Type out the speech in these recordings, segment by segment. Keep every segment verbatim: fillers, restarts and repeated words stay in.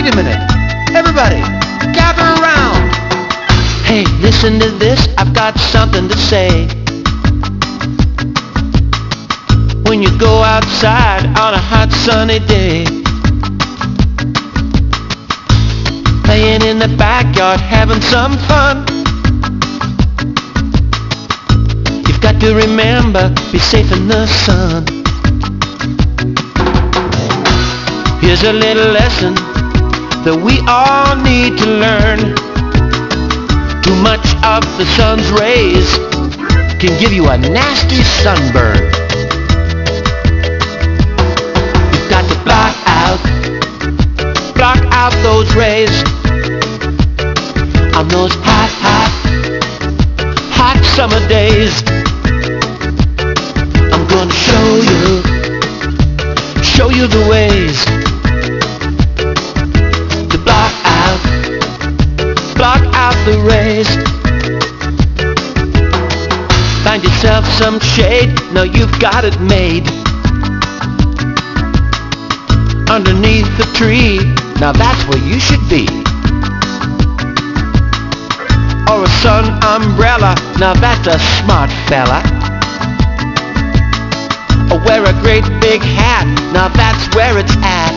wait a minute. Everybody, gather around. Hey, listen to this, I've got something to say. When you go outside on a hot sunny day, playing in the backyard, having some fun, you've got to remember, be safe in the sun. Here's a little lesson that we all need to learn. Too much of the sun's rays can give you a nasty sunburn. You've got to block out, block out those rays on those hot, hot, hot summer days. I'm gonna show you, show you the ways to block out, block out the rays. Find yourself some shade, now you've got it made. Underneath the tree, now that's where you should be. Or a sun umbrella, now that's a smart fella. Or wear a great big hat, now that's where it's at.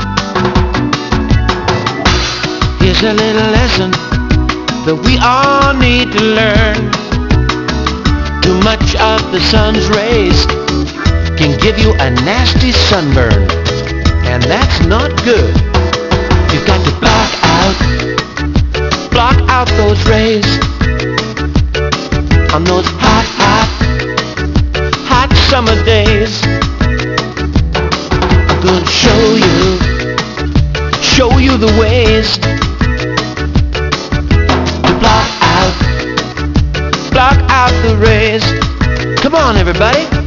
Here's a little lesson that we all need to learn. Too much of the sun's rays can give you a nasty sunburn, and that's not good. You've got to block out, block out those rays on those hot, hot, hot summer days. I'm gonna show you, show you the ways to block out, block out the rays. Come on, everybody.